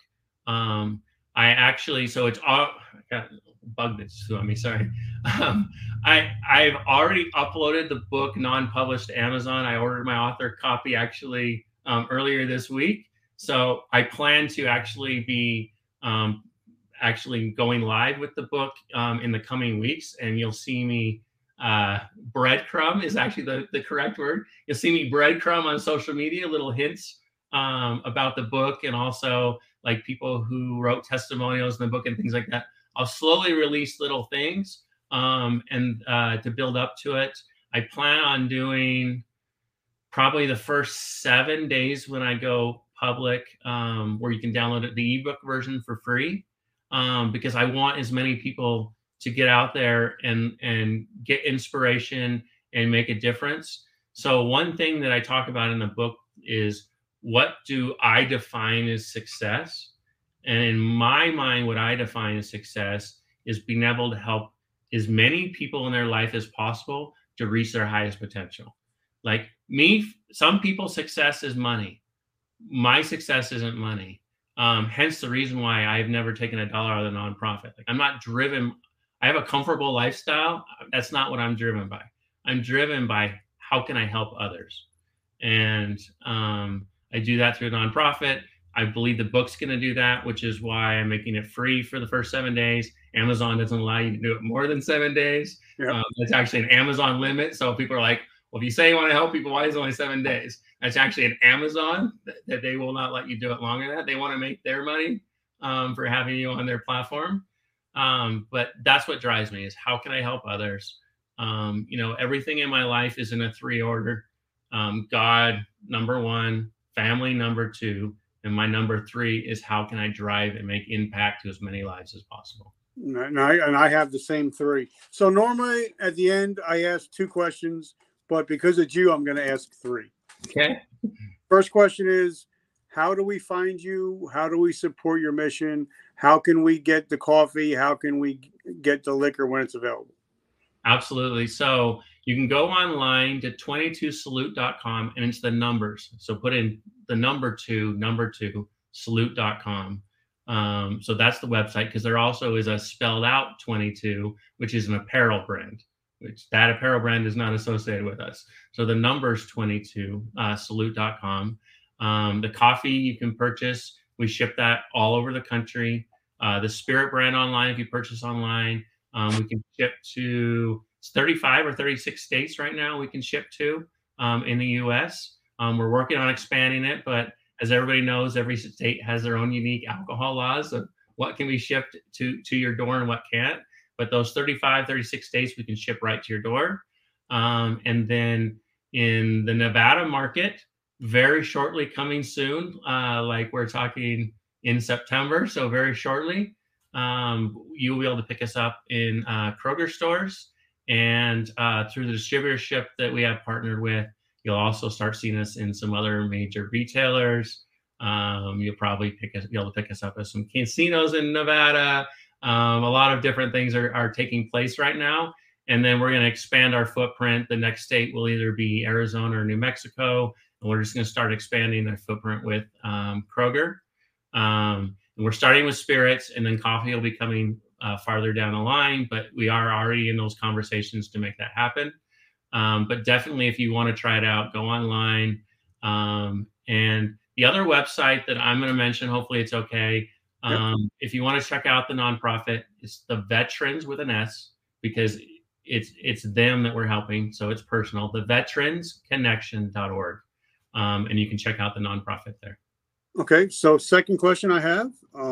S2: So it's all, I got bug that just flew on me, sorry. I've already uploaded the book non-published to Amazon. I ordered my author copy actually earlier this week. So I plan to actually be going live with the book in the coming weeks, and you'll see me breadcrumb is actually the correct word. You'll see me breadcrumb on social media, little hints about the book, and also like people who wrote testimonials in the book and things like that. I'll slowly release little things to build up to it. I plan on doing probably the first 7 days when I go public, where you can download the ebook version for free, because I want as many people to get out there and get inspiration and make a difference. So one thing that I talk about in the book is, what do I define as success? And in my mind, what I define as success is being able to help as many people in their life as possible to reach their highest potential. Like me, some people's success is money. My success isn't money. Hence the reason why I've never taken a dollar out of the nonprofit. Like, I'm not driven. I have a comfortable lifestyle. That's not what I'm driven by. I'm driven by how can I help others? And I do that through a nonprofit. I believe the book's going to do that, which is why I'm making it free for the first 7 days. Amazon doesn't allow you to do it more than 7 days. Yep. It's actually an Amazon limit. So people are like, well, if you say you want to help people, why is it only 7 days? That's actually an Amazon that they will not let you do it longer than that. They want to make their money for having you on their platform. But that's what drives me, is how can I help others? Everything in my life is in a 3 order. God, number 1, family, number 2, and my number 3 is how can I drive and make impact to as many lives as possible.
S1: And I have the same 3. So normally at the end, I ask 2 questions, but because it's you, I'm going to ask 3.
S2: Okay.
S1: First question is, how do we find you? How do we support your mission? How can we get the coffee? How can we get the liquor when it's available?
S2: Absolutely. So you can go online to 22salute.com, and it's the numbers. So put in the number 2, salute.com. So that's the website, because there also is a spelled out 22, which is an apparel brand, which that apparel brand is not associated with us. So the number's 22, salute.com. The coffee you can purchase, we ship that all over the country. The Spirit brand online, if you purchase online, we can ship to 35 or 36 states right now. We can ship to in the U.S. We're working on expanding it, but as everybody knows, every state has their own unique alcohol laws of what can be shipped to your door and what can't. But those 35, 36 states, we can ship right to your door. And then in the Nevada market, very shortly coming soon, like we're talking in September, so very shortly, you'll be able to pick us up in Kroger stores, and through the distributorship that we have partnered with, you'll also start seeing us in some other major retailers. You'll probably be able to pick us up at some casinos in Nevada. A lot of different things are taking place right now. And then we're going to expand our footprint. The next state will either be Arizona or New Mexico. And we're just going to start expanding our footprint with Kroger. And we're starting with spirits, and then coffee will be coming farther down the line. But we are already in those conversations to make that happen. But definitely, if you want to try it out, go online. And the other website that I'm going to mention, hopefully it's okay. If you want to check out the nonprofit, it's the Veterans with an S, because it's them that we're helping. So it's personal, the veteransconnection.org. And you can check out the nonprofit there.
S1: Okay. So second question I have,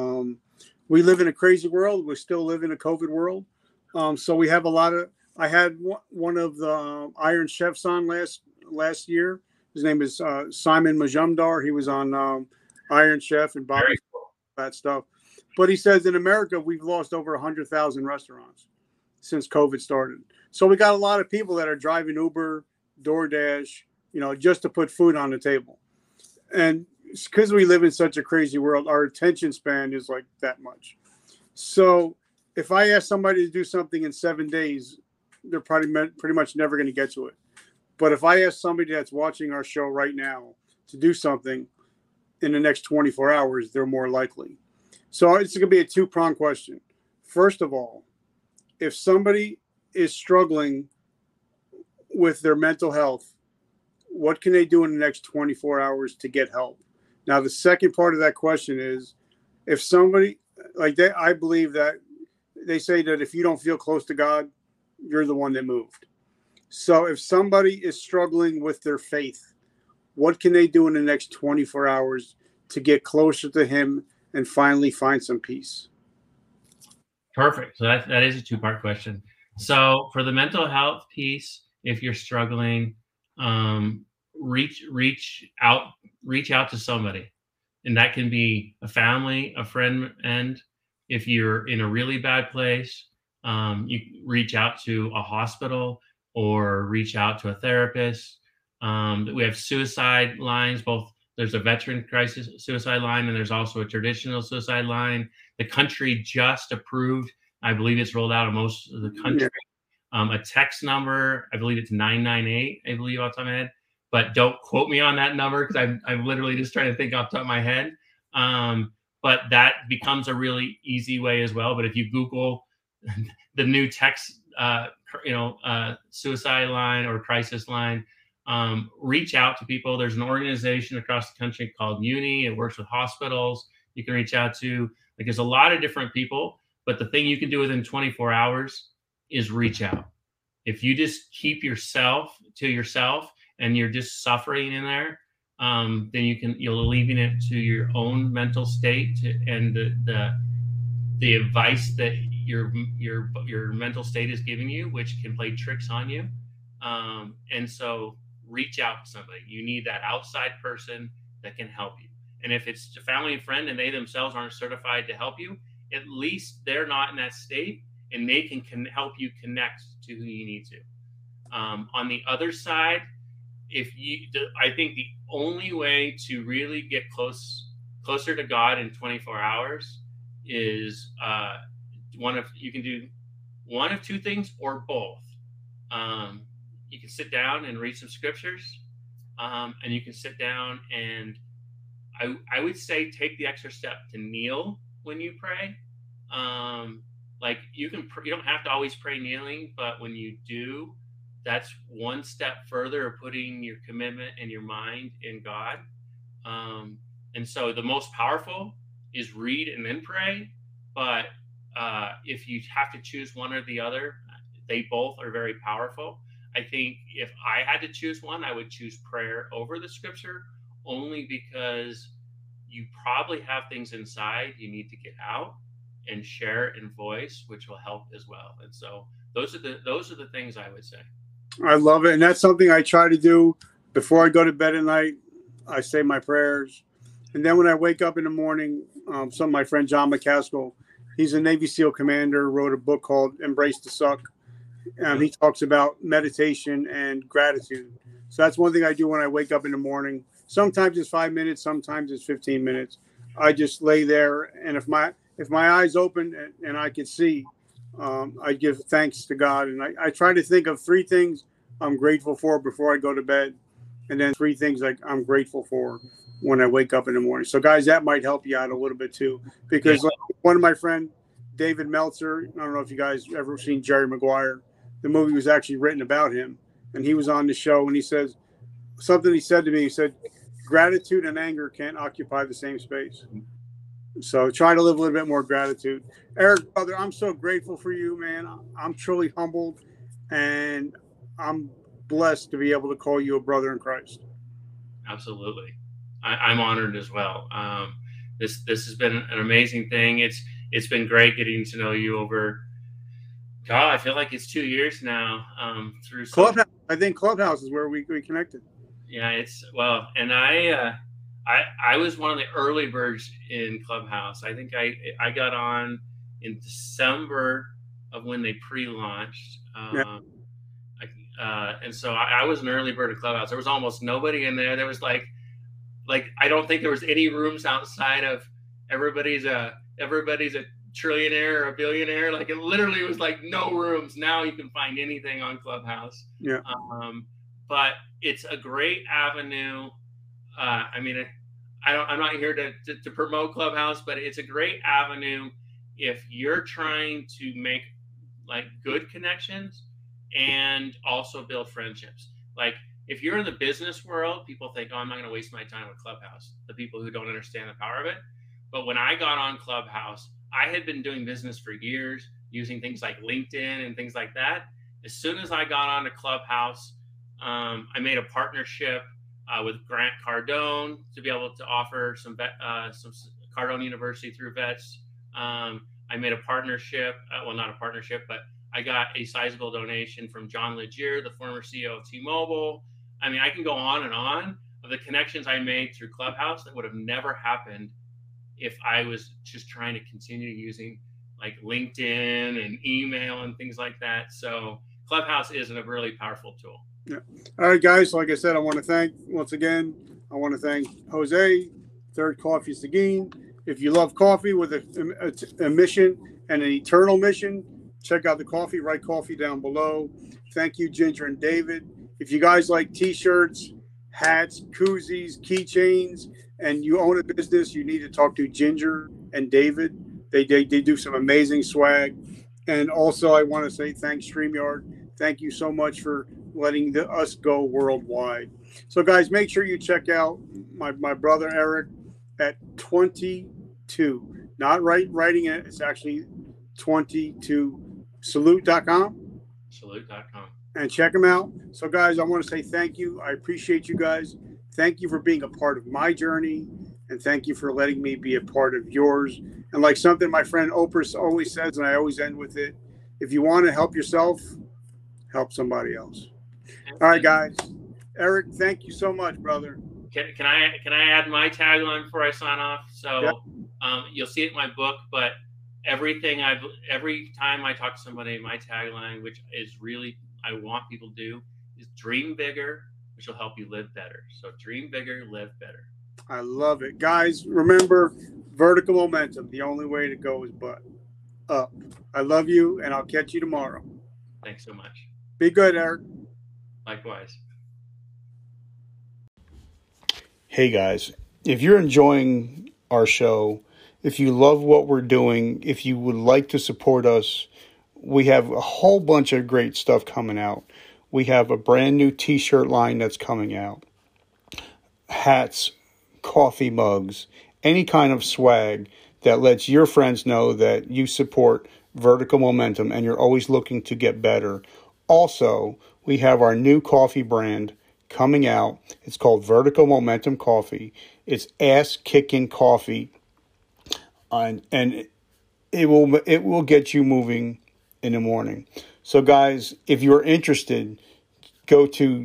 S1: we live in a crazy world. We still live in a COVID world. So we have I had one of the Iron Chefs on last year. His name is Simon Majumdar. He was on Iron Chef and Bobby, that stuff. But he says in America, we've lost over 100,000 restaurants since COVID started. So we got a lot of people that are driving Uber, DoorDash, just to put food on the table. And because we live in such a crazy world, our attention span is like that much. So if I ask somebody to do something in 7 days, they're pretty much never going to get to it. But if I ask somebody that's watching our show right now to do something in the next 24 hours, they're more likely. So it's going to be a 2-pronged question. First of all, if somebody is struggling with their mental health, what can they do in the next 24 hours to get help? Now, the second part of that question is, if somebody I believe that they say that if you don't feel close to God, you're the one that moved. So if somebody is struggling with their faith, what can they do in the next 24 hours to get closer to him and finally find some peace?
S2: Perfect. So that is a 2-part question. So for the mental health piece, if you're struggling, reach out to somebody, and that can be a family, a friend, and if you're in a really bad place, You reach out to a hospital or reach out to a therapist. We have suicide lines, both there's a veteran crisis suicide line and there's also a traditional suicide line. The country just approved, I believe it's rolled out in most of the country, a text number. I believe it's 998, I believe off the top of my head, but don't quote me on that number because I'm literally just trying to think off the top of my head. But that becomes a really easy way as well. But if you Google the new text, suicide line or crisis line, reach out to people. There's an organization across the country called Uni. It works with hospitals. You can reach out to, like, there's a lot of different people, but the thing you can do within 24 hours is reach out. If you just keep yourself to yourself and you're just suffering in there, then you'll leaving it to your own mental state and the advice that your mental state is giving you, which can play tricks on you. And so reach out to somebody. You need that outside person that can help you. And if it's a family and friend and they themselves aren't certified to help you, at least they're not in that state and they can help you connect to who you need to. On the other side, I think the only way to really get closer to God in 24 hours is you can do one of two things or both. You can sit down and read some scriptures, and you can sit down and I would say take the extra step to kneel when you pray. Like you don't have to always pray kneeling, but when you do, that's one step further of putting your commitment and your mind in God. And so the most powerful is read and then pray. But if you have to choose one or the other, they both are very powerful. I think if I had to choose one, I would choose prayer over the scripture, only because you probably have things inside you need to get out and share and voice, which will help as well. And so those are the things I would say.
S1: I love it. And that's something I try to do before I go to bed at night. I say my prayers. And then when I wake up in the morning, my friend John McCaskill, he's a Navy SEAL commander, wrote a book called Embrace the Suck. And he talks about meditation and gratitude. So that's one thing I do when I wake up in the morning. Sometimes it's 5 minutes, sometimes it's 15 minutes. I just lay there, and if my eyes open and I can see, I give thanks to God. And I try to think of 3 things I'm grateful for before I go to bed, and then 3 things I'm grateful for when I wake up in the morning. So, guys, that might help you out a little bit too, because like one of my friend, David Meltzer, I don't know if you guys ever seen Jerry Maguire. The movie was actually written about him, and he was on the show, and he says something. He said to me, he said, "Gratitude and anger can't occupy the same space." So try to live a little bit more gratitude. Eric, brother, I'm so grateful for you, man. I'm truly humbled, and I'm blessed to be able to call you a brother in Christ.
S2: Absolutely. I'm honored as well. This has been an amazing thing. It's been great getting to know you over, God, I feel like it's 2 years now. Through
S1: Clubhouse. I think Clubhouse is where we connected.
S2: Yeah, and I was one of the early birds in Clubhouse. I think I got on in December of when they pre-launched. And so I was an early bird in Clubhouse. There was almost nobody in there. There was like I don't think there was any rooms outside of everybody's a trillionaire or a billionaire. Like it literally was like no rooms. Now you can find anything on Clubhouse.
S1: Yeah.
S2: But it's a great avenue. I'm not here to promote Clubhouse, but it's a great avenue if you're trying to make like good connections and also build friendships. Like if you're in the business world, people think, oh, I'm not going to waste my time with Clubhouse. The people who don't understand the power of it. But when I got on Clubhouse, I had been doing business for years using things like LinkedIn and things like that. As soon as I got onto Clubhouse, I made a partnership with Grant Cardone to be able to offer some Cardone University through vets. I made a partnership, not a partnership, but I got a sizable donation from John Legere, the former CEO of T-Mobile. I mean, I can go on and on of the connections I made through Clubhouse that would have never happened if I was just trying to continue using like LinkedIn and email and things like that. So Clubhouse is a really powerful tool.
S1: Yeah. All right, guys. Like I said, I want to thank Jose, Third Coffee Seguin. If you love coffee with a mission and an eternal mission, check out the coffee, Right Coffee down below. Thank you, Ginger and David. If you guys like t-shirts, hats, koozies, keychains, and you own a business, you need to talk to Ginger and David. They do some amazing swag. And also, I want to say thanks, StreamYard. Thank you so much for letting us go worldwide. So, guys, make sure you check out my brother Eric at 22. Not writing it. It's actually 22. Salute.com.
S2: Salute.com.
S1: And check them out. So, guys, I want to say thank you. I appreciate you guys. Thank you for being a part of my journey. And thank you for letting me be a part of yours. And like something my friend Oprah always says, and I always end with it, if you want to help yourself, help somebody else. All right, guys. Eric, thank you so much, brother.
S2: Can I add my tagline before I sign off? So yep. You'll see it in my book, but every time I talk to somebody, my tagline, which is really I want people to do, is dream bigger, which will help you live better. So dream bigger, live better.
S1: I love it. Guys, remember, vertical momentum. The only way to go is up. I love you, and I'll catch you tomorrow.
S2: Thanks so much.
S1: Be good, Eric.
S2: Likewise.
S3: Hey, guys. If you're enjoying our show, if you love what we're doing, if you would like to support us, we have a whole bunch of great stuff coming out. We have a brand new t-shirt line that's coming out. Hats, coffee mugs, any kind of swag that lets your friends know that you support Vertical Momentum and you're always looking to get better. Also, we have our new coffee brand coming out. It's called Vertical Momentum Coffee. It's ass-kicking coffee, and it will get you moving in the morning. So, guys, if you're interested, go to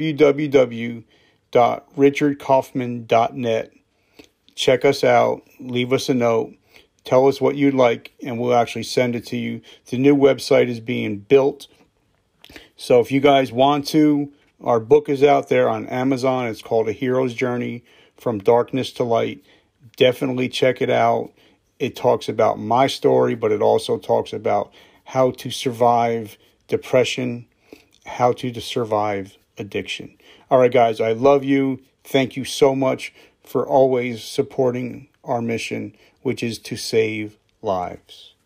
S3: www.richardkaufman.net. Check us out. Leave us a note. Tell us what you'd like, and we'll actually send it to you. The new website is being built. So if you guys want to, our book is out there on Amazon. It's called A Hero's Journey from Darkness to Light. Definitely check it out. It talks about my story, but it also talks about how to survive depression, how to survive addiction. All right, guys, I love you. Thank you so much for always supporting our mission, which is to save lives.